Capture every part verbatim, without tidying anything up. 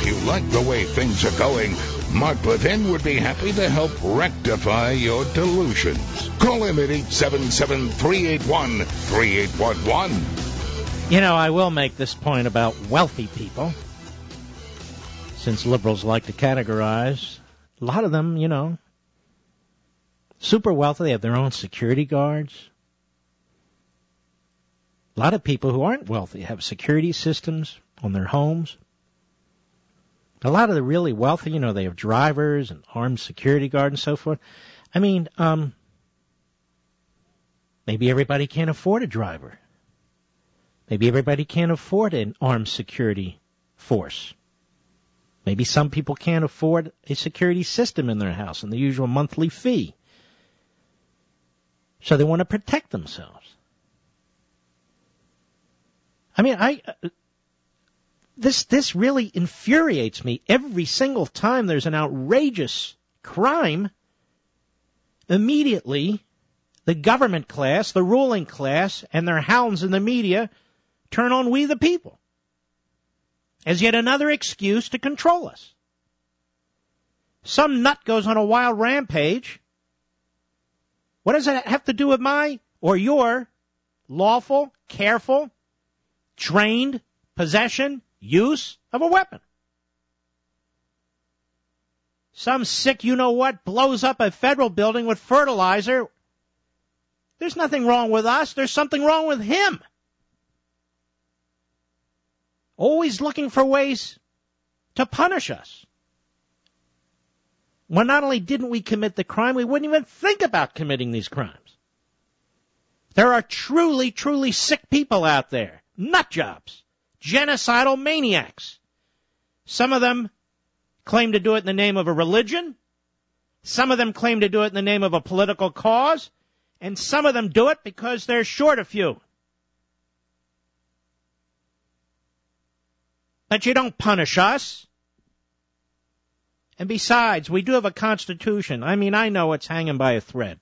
you like the way things are going, Mark Levin would be happy to help rectify your delusions. Call him at eight seven seven, three eight one, three eight one one. You know, I will make this point about wealthy people, since liberals like to categorize. A lot of them, you know, super wealthy. They have their own security guards. A lot of people who aren't wealthy have security systems on their homes. A lot of the really wealthy, you know, they have drivers and armed security guards and so forth. I mean, um, maybe everybody can't afford a driver. Maybe everybody can't afford an armed security force. Maybe some people can't afford a security system in their house and the usual monthly fee. So they want to protect themselves. I mean, I uh, this this really infuriates me. Every single time there's an outrageous crime, immediately the government class, the ruling class, and their hounds in the media turn on we the people as yet another excuse to control us. Some nut goes on a wild rampage. What does that have to do with my or your lawful, careful, trained possession, use of a weapon? Some sick you-know-what blows up a federal building with fertilizer. There's nothing wrong with us. There's something wrong with him. Always looking for ways to punish us. Well, not only didn't we commit the crime, we wouldn't even think about committing these crimes. There are truly, truly sick people out there. Nut jobs. Genocidal maniacs. Some of them claim to do it in the name of a religion. Some of them claim to do it in the name of a political cause. And some of them do it because they're short a few. But you don't punish us. And besides, we do have a Constitution. I mean, I know it's hanging by a thread.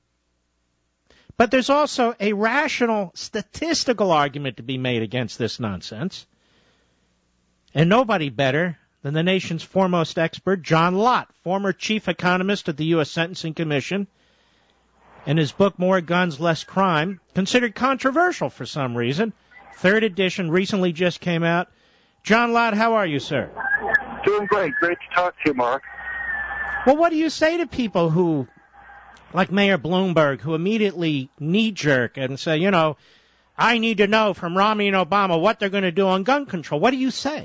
But there's also a rational statistical argument to be made against this nonsense. And nobody better than the nation's foremost expert, John Lott, former chief economist at the U S Sentencing Commission, in his book, More Guns, Less Crime, considered controversial for some reason. Third edition recently just came out. John Lott, how are you, sir? Doing great. Great to talk to you, Mark. Well, what do you say to people who, like Mayor Bloomberg, who immediately knee-jerk and say, you know, I need to know from Romney and Obama what they're going to do on gun control? What do you say?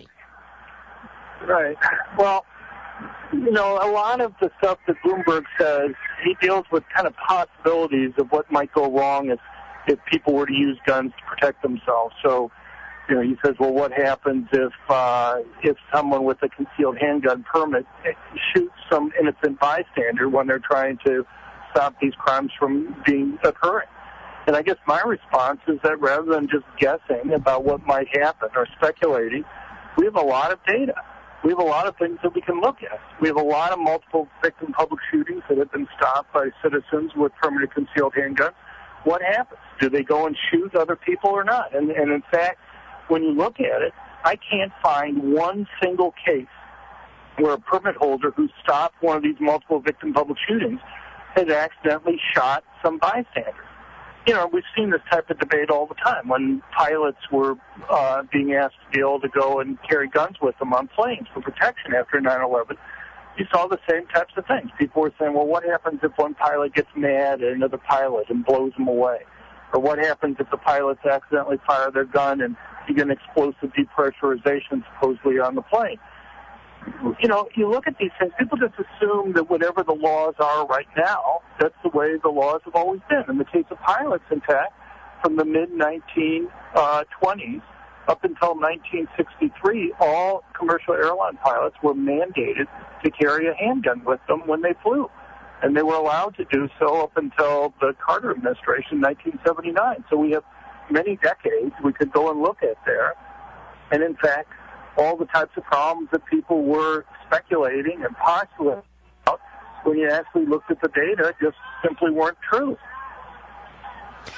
Right. Well, you know, a lot of the stuff that Bloomberg says, he deals with kind of possibilities of what might go wrong if, if people were to use guns to protect themselves. So, you know, he says, well, what happens if uh, if someone with a concealed handgun permit shoots some innocent bystander when they're trying to stop these crimes from being occurring? And I guess my response is that rather than just guessing about what might happen or speculating, we have a lot of data. We have a lot of things that we can look at. We have a lot of multiple victim public shootings that have been stopped by citizens with permanent concealed handguns. What happens? Do they go and shoot other people or not? And, and in fact, when you look at it, I can't find one single case where a permit holder who stopped one of these multiple victim public shootings has accidentally shot some bystander. You know, we've seen this type of debate all the time when pilots were uh, being asked to be able to go and carry guns with them on planes for protection after nine eleven. You saw the same types of things. People were saying, well, what happens if one pilot gets mad at another pilot and blows them away? Or what happens if the pilots accidentally fire their gun and you get an explosive depressurization supposedly on the plane? You know, you look at these things, people just assume that whatever the laws are right now, that's the way the laws have always been. In the case of pilots, in fact, from the mid nineteen twenties up until nineteen sixty-three, all commercial airline pilots were mandated to carry a handgun with them when they flew. And they were allowed to do so up until the Carter administration, nineteen seventy-nine. So we have many decades we could go and look at there. And in fact, all the types of problems that people were speculating and postulating about when you actually looked at the data just simply weren't true.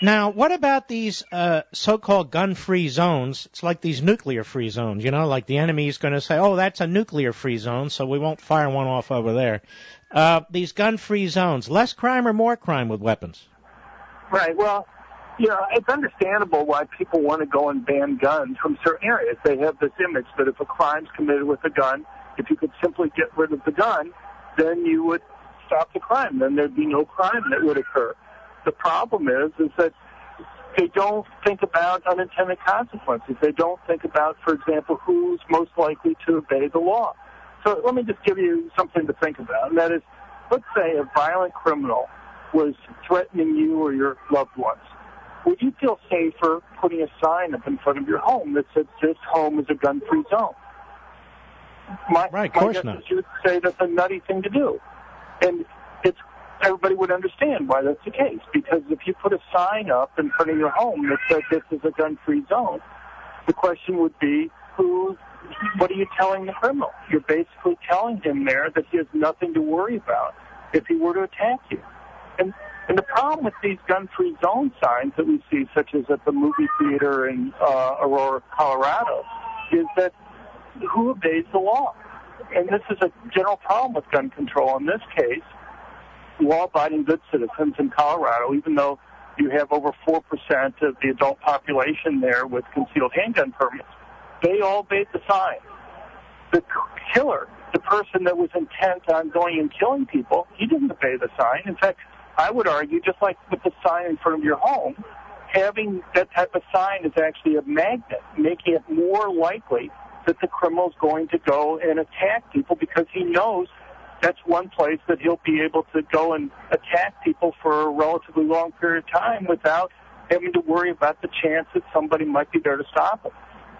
Now, what about these uh, so-called gun-free zones? It's like these nuclear-free zones, you know, like the enemy is going to say, oh, that's a nuclear-free zone, so we won't fire one off over there. Uh, these gun-free zones, less crime or more crime with weapons? Right. Well, you know, it's understandable why people want to go and ban guns from certain areas. They have this image that if a crime's committed with a gun, if you could simply get rid of the gun, then you would stop the crime. Then there'd be no crime that would occur. The problem is, is that they don't think about unintended consequences. They don't think about, for example, who's most likely to obey the law. So let me just give you something to think about, and that is, let's say a violent criminal was threatening you or your loved ones. Would you feel safer putting a sign up in front of your home that says this home is a gun-free zone? My, right, of course my guess not. is you would say that's a nutty thing to do. And it's everybody would understand why that's the case, because if you put a sign up in front of your home that says this is a gun-free zone, the question would be, who, what are you telling the criminal? You're basically telling him there that he has nothing to worry about if he were to attack you. And and the problem with these gun-free zone signs that we see, such as at the movie theater in uh, Aurora, Colorado, is that who obeys the law? And this is a general problem with gun control. In this case, law-abiding good citizens in Colorado, even though you have over four percent of the adult population there with concealed handgun permits, they all obeyed the sign. The killer, the person that was intent on going and killing people, he didn't obey the sign. In fact, I would argue, just like with the sign in front of your home, having that type of sign is actually a magnet, making it more likely that the criminal is going to go and attack people, because he knows that's one place that he'll be able to go and attack people for a relatively long period of time without having to worry about the chance that somebody might be there to stop him.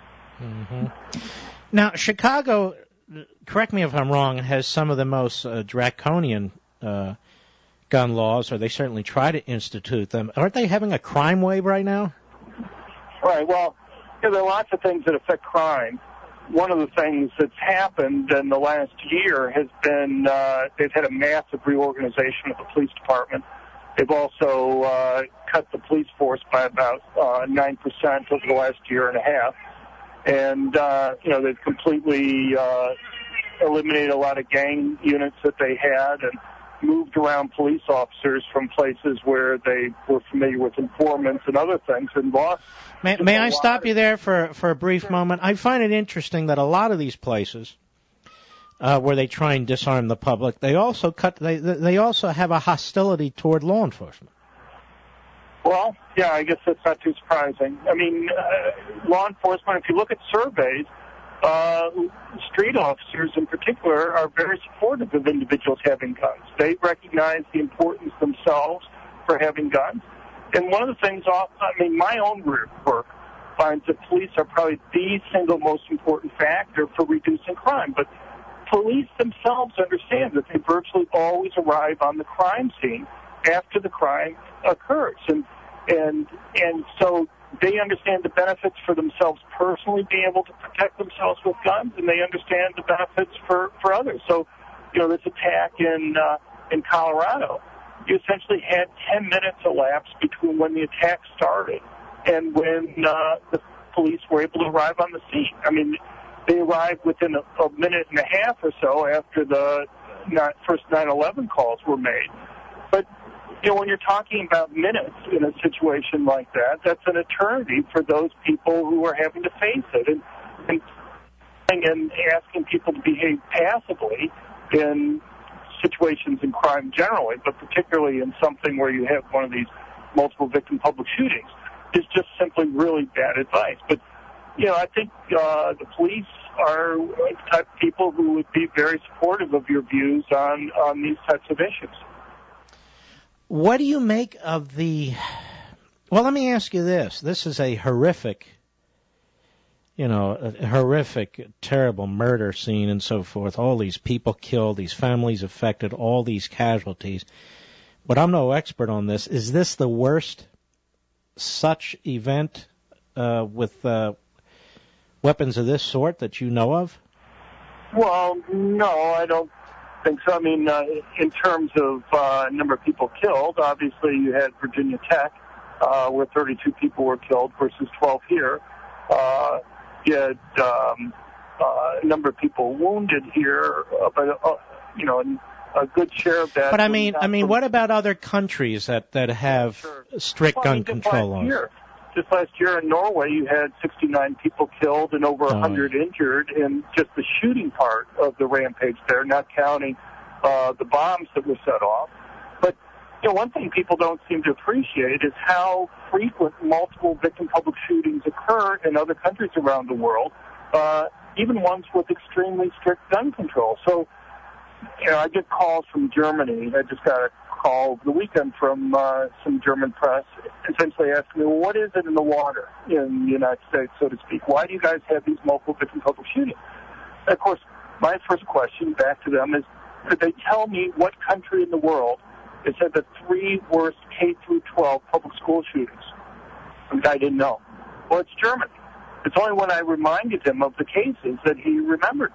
Mm-hmm. Now, Chicago, correct me if I'm wrong, has some of the most uh, draconian uh, gun laws, or they certainly try to institute them. Aren't they having a crime wave right now? Right. Well, you know, there are lots of things that affect crime. One of the things that's happened in the last year has been uh, they've had a massive reorganization of the police department. They've also uh, cut the police force by about uh, nine percent over the last year and a half. And, uh, you know, they've completely uh, eliminated a lot of gang units that they had and moved around police officers from places where they were familiar with informants and other things and lost. May, may I stop you there for, for a brief moment? I find it interesting that a lot of these places uh, where they try and disarm the public, they also cut. They they also have a hostility toward law enforcement. Well, yeah, I guess that's not too surprising. I mean, uh, law enforcement, if you look at surveys, uh, street officers in particular are very supportive of individuals having guns. They recognize the importance themselves for having guns. And one of the things, I mean, my own work finds that police are probably the single most important factor for reducing crime. But police themselves understand that they virtually always arrive on the crime scene after the crime occurs. And and and so they understand the benefits for themselves personally, being able to protect themselves with guns, and they understand the benefits for, for others. So, you know, this attack in uh, in Colorado, you essentially had ten minutes elapse between when the attack started and when uh, the police were able to arrive on the scene. I mean, they arrived within a, a minute and a half or so after the not, first nine eleven calls were made. But, you know, when you're talking about minutes in a situation like that, that's an eternity for those people who are having to face it. And, and, and asking people to behave passively in situations in crime generally, but particularly in something where you have one of these multiple victim public shootings, is just simply really bad advice. But, you know, I think uh, the police are the type of people who would be very supportive of your views on, on these types of issues. What do you make of the... Well, let me ask you this. This is a horrific, you know, a horrific, terrible murder scene and so forth. All these people killed, these families affected, all these casualties. But I'm no expert on this. Is this the worst such event uh, with uh, weapons of this sort that you know of? Well, no, I don't think so. I mean, uh, in terms of uh, number of people killed, obviously you had Virginia Tech uh, where thirty-two people were killed versus twelve here. Uh, you had um, uh, a number of people wounded here, uh, but uh, you know, a good share of that. But I mean, I mean, what about other countries that that have sure. strict well, gun I mean, control laws? Year, just last year in Norway, you had sixty-nine people killed and over one hundred oh, yeah. injured in just the shooting part of the rampage there, not counting uh, the bombs that were set off. But you know, one thing people don't seem to appreciate is how frequent multiple victim public shootings occur in other countries around the world, uh, even ones with extremely strict gun control. So, you know, I get calls from Germany. I just got a call over the weekend from uh, some German press, essentially asking me, well, what is it in the water in the United States, so to speak? Why do you guys have these multiple victim public shootings? And of course, my first question back to them is, could they tell me what country in the world has had the three worst K through twelve public school shootings? And the guy didn't know. Well, it's Germany. It's only when I reminded him of the cases that he remembered.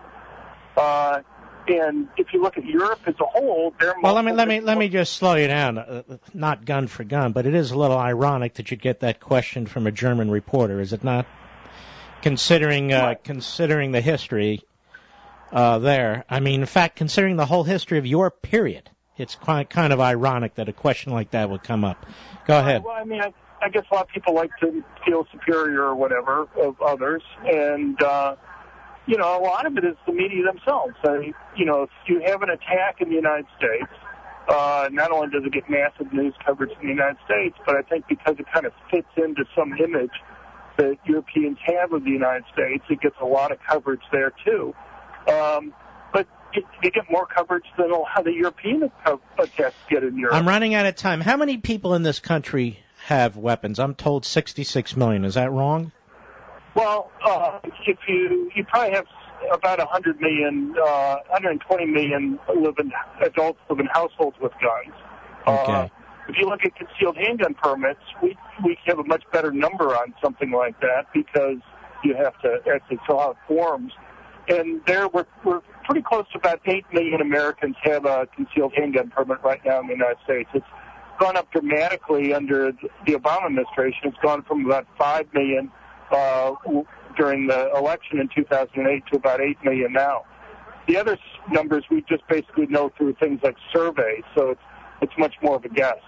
Uh, and if you look at Europe as a whole, they're well. Let me let me let me just slow you down. Uh, not gun for gun, but it is a little ironic that you get that question from a German reporter, is it not? Considering uh, right. considering the history uh, there, I mean, in fact, considering the whole history of your period, it's quite kind of ironic that a question like that would come up. Go ahead. Well, I mean, I, I guess a lot of people like to feel superior or whatever of others, and uh, you know, a lot of it is the media themselves. I, you know, if you have an attack in the United States, uh, not only does it get massive news coverage in the United States, but I think because it kind of fits into some image that Europeans have of the United States, it gets a lot of coverage there too. Um, but it, you get more coverage than a lot of the European attacks get in Europe. I'm running out of time. How many people in this country have weapons? I'm told sixty-six million. Is that wrong? Well, uh, if you you probably have about one hundred million, uh, one hundred twenty million live in, adults live in households with guns. Okay. Uh, if you look at concealed handgun permits, we we have a much better number on something like that because you have to actually fill out forms. And there we're, we're pretty close to about eight million Americans have a concealed handgun permit right now in the United States. It's gone up dramatically under the Obama administration. It's gone from about five million uh, during the election in two thousand eight to about eight million now. The other numbers we just basically know through things like surveys, so it's, it's much more of a guess.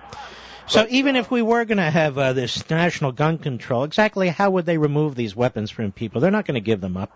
So But, even uh, if we were going to have uh, this national gun control, exactly how would they remove these weapons from people? They're not going to give them up.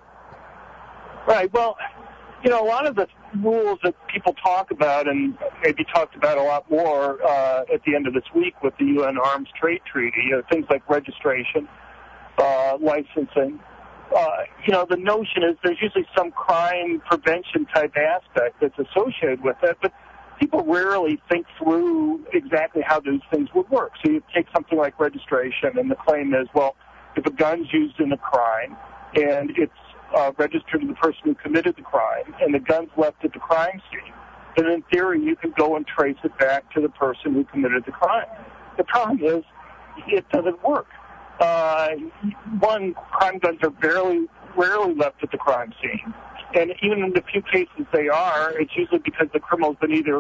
Right. Well, you know, a lot of the rules that people talk about and maybe talked about a lot more uh, at the end of this week with the U N Arms Trade Treaty, you know, things like registration, uh, licensing. Uh, you know, the notion is there's usually some crime prevention type aspect that's associated with it, but people rarely think through exactly how those things would work. So you take something like registration, and the claim is, well, if a gun's used in a crime and it's uh, registered to the person who committed the crime and the gun's left at the crime scene, then in theory you can go and trace it back to the person who committed the crime. The problem is it doesn't work. Uh, one, crime guns are barely, rarely left at the crime scene. And even in the few cases they are, it's usually because the criminal's been either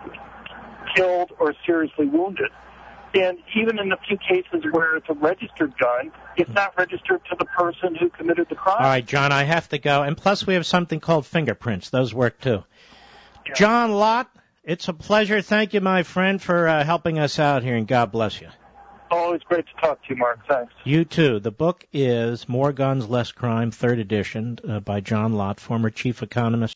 killed or seriously wounded. And even in the few cases where it's a registered gun, it's not registered to the person who committed the crime. All right, John, I have to go. And plus we have something called fingerprints. Those work too. Yeah. John Lott, it's a pleasure. Thank you, my friend, for uh, helping us out here, and God bless you. Always great to talk to you, Mark. Thanks. You too. The book is More Guns, Less Crime, third edition, uh, by John Lott, former chief economist